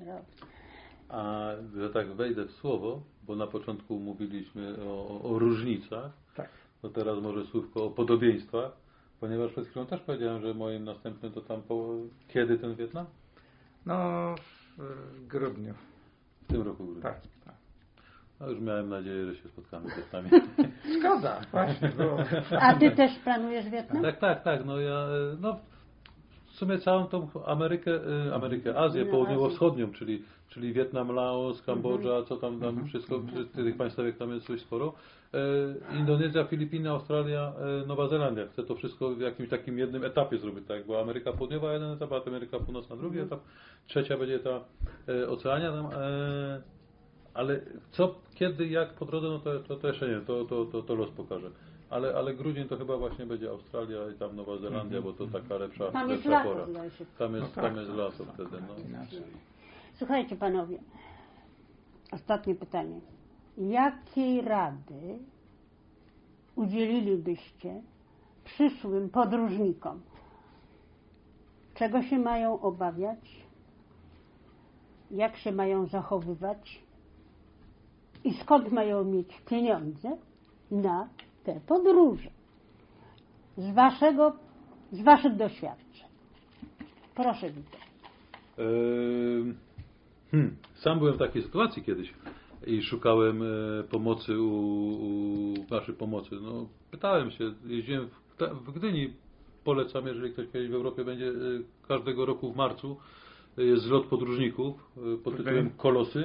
A że tak wejdę w słowo, bo na początku mówiliśmy o różnicach, Tak. to teraz może słówko o podobieństwach, ponieważ przed chwilą też powiedziałem, że moim następnym to tam kiedy ten Wietnam? No, w grudniu. W tym roku grudniu. Tak. No już miałem nadzieję, że się spotkamy w Wietnamie. Szkoda, właśnie. A ty też planujesz Wietnam? Tak. No ja w sumie całą tą Azję No, południowo-wschodnią, czyli Wietnam, Laos, Kambodża, co tam wszystko, tych państwek tam jest coś sporo. Indonezja, Filipiny, Australia, Nowa Zelandia. Chcę to wszystko w jakimś takim jednym etapie zrobić, tak? Bo Ameryka Południowa jeden etap, a Ameryka Północna drugi etap, trzecia będzie ta Oceania tam. Ale co, kiedy, jak po drodze, no to jeszcze nie, to los pokaże. Ale grudzień to chyba właśnie będzie Australia i tam Nowa Zelandia, bo to taka lepsza Tam jest pora. lato, zdaje się. Tam jest lato wtedy. No. Inaczej. Słuchajcie panowie, ostatnie pytanie. Jakiej rady udzielilibyście przyszłym podróżnikom? Czego się mają obawiać? Jak się mają zachowywać? I skąd mają mieć pieniądze na te podróże? Z waszych doświadczeń. Proszę, Witold. Sam byłem w takiej sytuacji kiedyś i szukałem pomocy u naszej pomocy. No, pytałem się, jeździłem w Gdyni, polecam, jeżeli ktoś kiedyś w Europie będzie, każdego roku w marcu jest zlot podróżników pod tytułem Kolosy.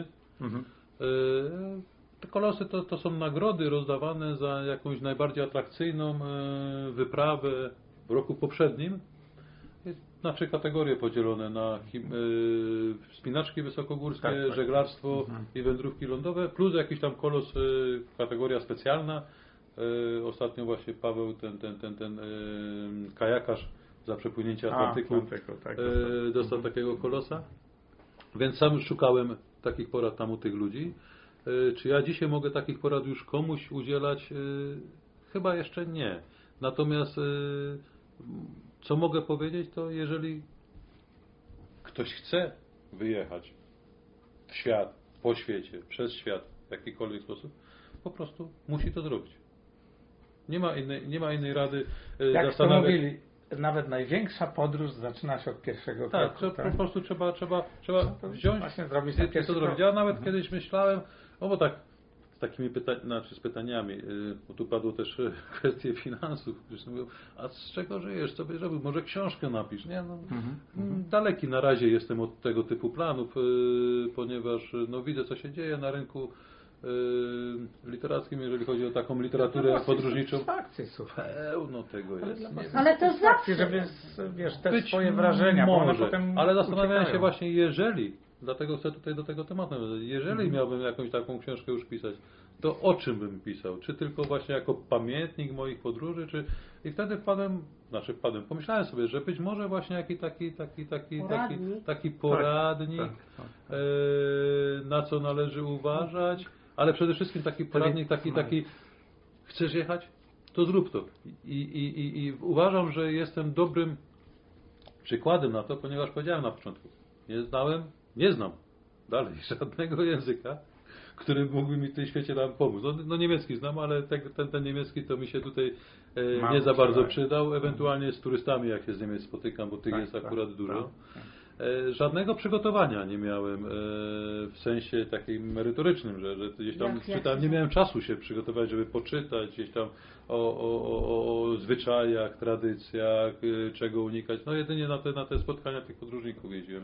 Te kolosy to są nagrody rozdawane za jakąś najbardziej atrakcyjną wyprawę w roku poprzednim. na 3 kategorie podzielone na wspinaczki wysokogórskie, Tak. żeglarstwo i wędrówki lądowe, plus jakiś tam kolos, kategoria specjalna. Ostatnio właśnie Paweł, ten kajakarz za przepłynięcie Atlantyku, Tak, dostał takiego kolosa. Więc sam szukałem takich porad tam u tych ludzi. Czy ja dzisiaj mogę takich porad już komuś udzielać? Chyba jeszcze nie. Natomiast co mogę powiedzieć, to jeżeli ktoś chce wyjechać w świat, po świecie, przez świat w jakikolwiek sposób, po prostu musi to zrobić. Nie ma innej rady. Jak to mówili, nawet największa podróż zaczyna się od pierwszego tak, kroku. po prostu trzeba wziąć właśnie zrobić i ten to pierwszy zrobić. krok. Ja nawet kiedyś myślałem, bo tak z takimi z pytaniami, bo tu padło też kwestie finansów, którzy mówią, a z czego żyjesz, co byś robił, może książkę napisz, nie? No, daleki na razie jestem od tego typu planów, ponieważ no, widzę, co się dzieje na rynku literackim, jeżeli chodzi o taką literaturę podróżniczą. Pełno tego jest. Ale to zawsze. Żeby, wiesz, te Być swoje wrażenia, bo one może, potem ale zastanawiałem się uciekają. właśnie, jeżeli, dlatego chcę tutaj do tego tematu, jeżeli miałbym jakąś taką książkę już pisać, to o czym bym pisał? Czy tylko właśnie jako pamiętnik moich podróży, czy... I wtedy pomyślałem sobie, że być może właśnie taki poradnik, na co należy uważać, ale przede wszystkim taki poradnik, taki chcesz jechać? To zrób to. I uważam, że jestem dobrym przykładem na to, ponieważ powiedziałem na początku, nie znam dalej żadnego języka, który mógłby mi w tym świecie nam pomóc. No niemiecki znam, ale ten niemiecki to mi się tutaj nie za bardzo przydał. Ewentualnie z turystami, jak się z Niemiec spotykam, bo tych jest akurat dużo. Żadnego przygotowania nie miałem w sensie takim merytorycznym, że gdzieś tam czytałem, nie miałem czasu się przygotować, żeby poczytać gdzieś tam o zwyczajach, tradycjach, czego unikać. No jedynie na te spotkania tych podróżników jeździłem.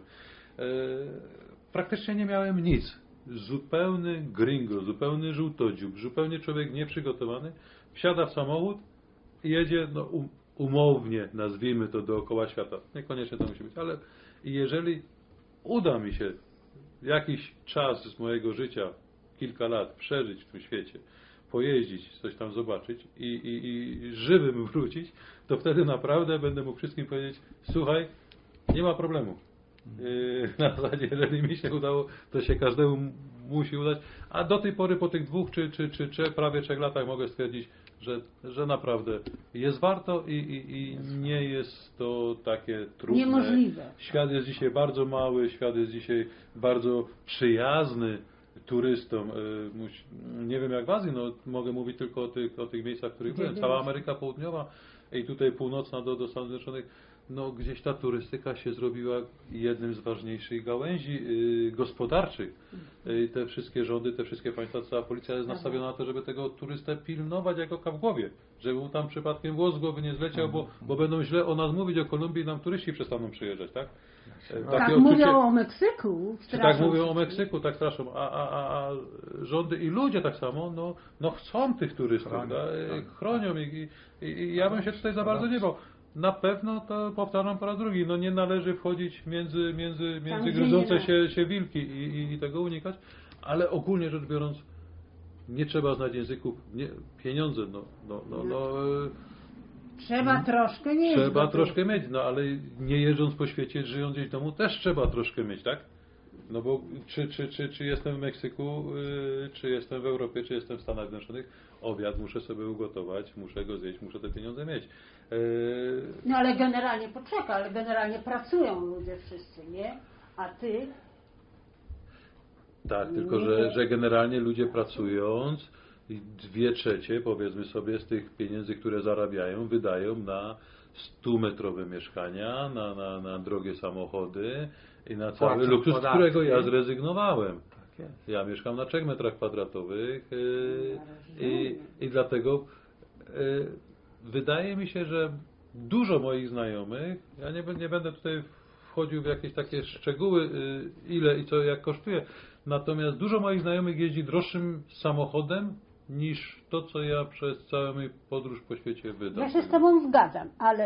Praktycznie nie miałem nic. Zupełny gringo, zupełny żółtodziób, zupełnie człowiek nieprzygotowany, wsiada w samochód i jedzie, no umownie nazwijmy to dookoła świata. Niekoniecznie to musi być, ale jeżeli uda mi się jakiś czas z mojego życia, kilka lat przeżyć w tym świecie, pojeździć, coś tam zobaczyć i żywym wrócić, to wtedy naprawdę będę mógł wszystkim powiedzieć, słuchaj, nie ma problemu. Na zasadzie, jeżeli mi się udało, to się każdemu musi udać. A do tej pory, po tych 2 czy prawie 3 latach mogę stwierdzić, że naprawdę jest warto i nie jest to takie trudne. Niemożliwe. Świat jest dzisiaj bardzo mały, świat jest dzisiaj bardzo przyjazny turystom. Nie wiem jak w Azji, no mogę mówić tylko o tych miejscach, w których byłem. Cała Ameryka Południowa i tutaj północna do Stanów Zjednoczonych. No, gdzieś ta turystyka się zrobiła jednym z ważniejszych gałęzi gospodarczych. Te wszystkie rządy, te wszystkie państwa, cała policja jest nastawiona na to, żeby tego turystę pilnować jak oka w głowie. Żeby mu tam przypadkiem włos z głowy nie zleciał, bo będą źle o nas mówić, o Kolumbii i nam turyści przestaną przyjeżdżać, tak? Tak mówią o Meksyku. Tak mówią o Meksyku, tak straszą. A rządy i ludzie tak samo, no chcą tych turystów, chronią ich. I ja bym się tutaj za bardzo nie bał. Na pewno to powtarzam po raz drugi, no nie należy wchodzić między gryzące się wilki i tego unikać, ale ogólnie rzecz biorąc nie trzeba znać języków, pieniądze, trzeba troszkę mieć. Trzeba troszkę mieć, no ale nie jeżdżąc po świecie, żyjąc gdzieś w domu też trzeba troszkę mieć, tak? No bo czy jestem w Meksyku, czy jestem w Europie, czy jestem w Stanach Zjednoczonych, obiad muszę sobie ugotować, muszę go zjeść, muszę te pieniądze mieć. No ale generalnie ale generalnie pracują ludzie wszyscy, nie? A ty? Tak, tylko że generalnie ludzie pracując 2/3 powiedzmy sobie z tych pieniędzy, które zarabiają, wydają na 100-metrowe mieszkania, na drogie samochody i na cały luksus, z którego ja zrezygnowałem. Ja mieszkam na 3 metrach kwadratowych i dlatego wydaje mi się, że dużo moich znajomych, ja nie będę tutaj wchodził w jakieś takie szczegóły, ile i co, jak kosztuje, natomiast dużo moich znajomych jeździ droższym samochodem niż to, co ja przez całą moją podróż po świecie wydam. Ja się z Tobą zgadzam, ale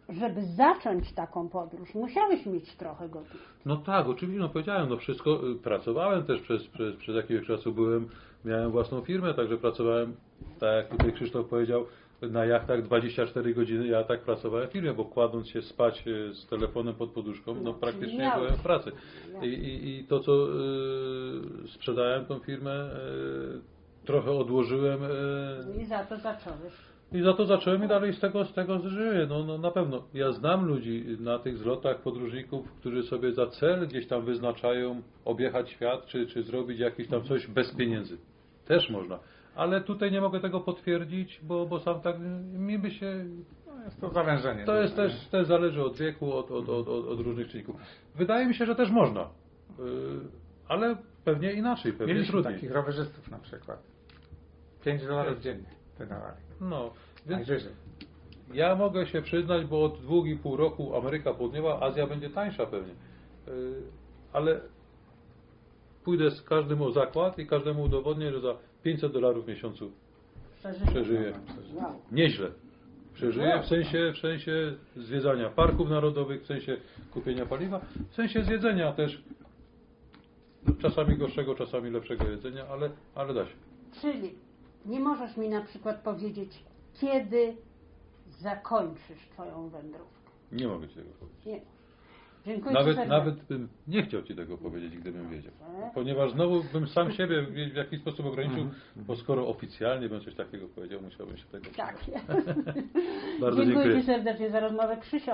żeby zacząć taką podróż, musiałeś mieć trochę gotówki. No tak, oczywiście, no powiedziałem, no wszystko, pracowałem też przez jakiegoś czasu miałem własną firmę, także pracowałem, tak jak tutaj Krzysztof powiedział, na jachtach 24 godziny, ja tak pracowałem w firmie, bo kładąc się spać z telefonem pod poduszką, no praktycznie byłem w pracy. I to, co sprzedałem tą firmę, trochę odłożyłem. I za to zacząłeś. I za to zacząłem i dalej z tego żyję. No na pewno. Ja znam ludzi na tych zlotach podróżników, którzy sobie za cel gdzieś tam wyznaczają objechać świat, czy zrobić jakieś tam coś bez pieniędzy. Też można. Ale tutaj nie mogę tego potwierdzić, bo sam tak mi by się... No jest to zawężenie. To jest też zależy od wieku, od różnych czynników. Wydaje mi się, że też można. Ale pewnie inaczej, pewnie Mieliśmy trudniej. takich rowerzystów na przykład. $5 dziennie wydawali. No, więc Najwyżej. ja mogę się przyznać, bo od 2,5 roku Ameryka Południowa, Azja będzie tańsza pewnie. Ale pójdę z każdym o zakład i każdemu udowodnię, że za $500 w miesiącu przeżyję. Wow. Nieźle. Przeżyję w sensie zwiedzania parków narodowych, w sensie kupienia paliwa, w sensie zjedzenia też. Czasami gorszego, czasami lepszego jedzenia, ale da się. Czyli nie możesz mi na przykład powiedzieć, kiedy zakończysz twoją wędrówkę. Nie mogę Ci tego powiedzieć. Nie. Dziękuję Ci serdecznie. Nawet bym nie chciał Ci tego powiedzieć, gdybym wiedział. Ponieważ znowu bym sam siebie w jakiś sposób ograniczył, bo skoro oficjalnie bym coś takiego powiedział, musiałbym się tego Tak. Bardzo Dziękuję dziękuję. Ci serdecznie za rozmowę. Krzysio.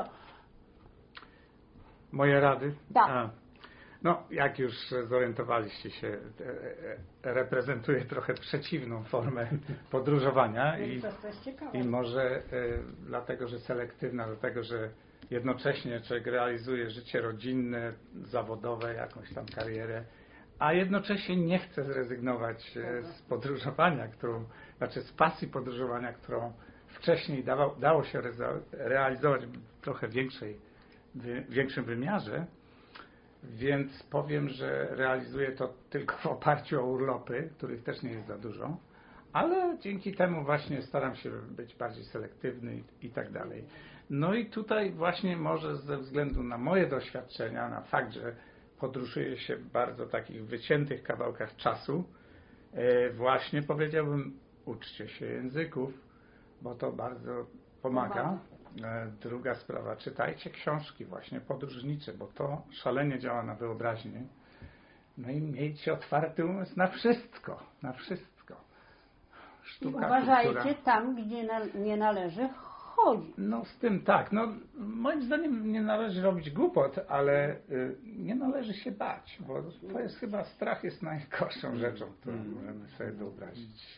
Moje rady? Tak. No, jak już zorientowaliście się, reprezentuję trochę przeciwną formę podróżowania To jest ciekawe. i może dlatego, że selektywna, dlatego, że jednocześnie człowiek realizuje życie rodzinne, zawodowe, jakąś tam karierę, a jednocześnie nie chce zrezygnować z podróżowania, z pasji podróżowania, którą wcześniej dało się realizować w trochę większym wymiarze. Więc powiem, że realizuję to tylko w oparciu o urlopy, których też nie jest za dużo, ale dzięki temu właśnie staram się być bardziej selektywny i tak dalej. No i tutaj właśnie może ze względu na moje doświadczenia, na fakt, że podróżuję się w bardzo takich wyciętych kawałkach czasu, właśnie powiedziałbym, uczcie się języków, bo to bardzo pomaga. Druga sprawa, czytajcie książki właśnie podróżnicze, bo to szalenie działa na wyobraźnię. No i miejcie otwarty umysł na wszystko, na wszystko. Sztuka, Uważajcie kultura. tam, gdzie nie należy chodzić. No z tym tak, no moim zdaniem nie należy robić głupot, ale nie należy się bać, bo to jest chyba, strach jest najgorszą rzeczą, którą możemy sobie wyobrazić.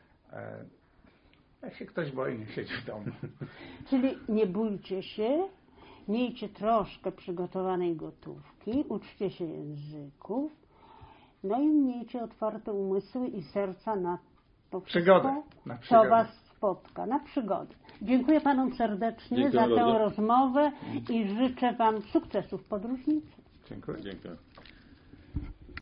Jak się ktoś boi, nie siedzi w domu. Czyli nie bójcie się, miejcie troszkę przygotowanej gotówki, uczcie się języków, no i miejcie otwarte umysły i serca na to Przygodę, wszystko, na co przygodę. Was spotka, na przygodę. Dziękuję Panom serdecznie Dziękuję za tę bardzo. rozmowę i życzę Wam sukcesów podróżniczych. Dziękuję. Dziękuję.